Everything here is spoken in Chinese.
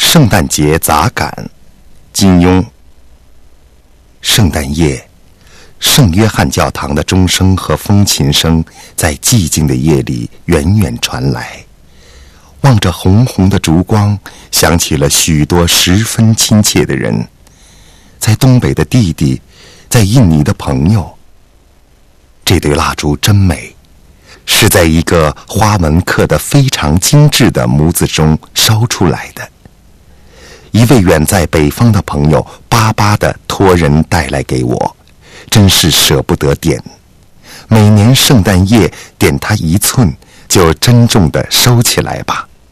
圣诞节杂感，金庸。圣诞夜，圣约翰教堂的钟声和风琴声在寂静的夜里远远传来。望着红红的烛光，想起了许多十分亲切的人，在东北的弟弟，在印尼的朋友。这对蜡烛真美，是在一个花纹刻得非常精致的模子中烧出来的。一位远在北方的朋友巴巴地托人带来给我，真是舍不得点。每年圣诞夜点它1寸，就珍重地收起来吧。